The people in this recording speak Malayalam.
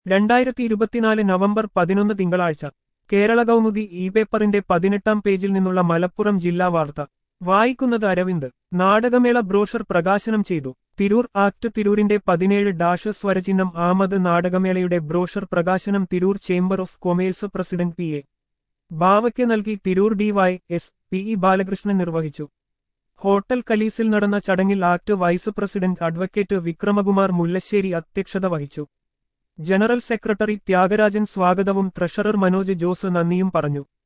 2024 നവംബർ 11 തിങ്കളാഴ്ച കേരള കൗമുദി ഇ പേപ്പറിന്റെ 18-ാം പേജിൽ നിന്നുള്ള മലപ്പുറം ജില്ലാ വാർത്ത വായിക്കുന്നത് അരവിന്ദ്. നാടകമേള ബ്രോഷർ പ്രകാശനം ചെയ്തു. തിരൂർ ആക്ട് തിരൂരിന്റെ 17 സ്വരചിഹ്നം ആമത് നാടകമേളയുടെ ബ്രോഷർ പ്രകാശനം Tirur chamber of commerce president P A. ബാവയ്ക്ക് നൽകി തിരൂർ ഡി.വൈ.എസ്. പി.ഇ. ബാലകൃഷ്ണൻ നിർവഹിച്ചു. ഹോട്ടൽ കലീസിൽ നടന്ന ചടങ്ങിൽ act vice president advocate Vikramakumar Mullassery അധ്യക്ഷത വഹിച്ചു. ജനറൽ സെക്രട്ടറി ത്യാഗരാജൻ സ്വാഗതവും ട്രഷറർ മനോജ് ജോസ് നന്ദിയും പറഞ്ഞു.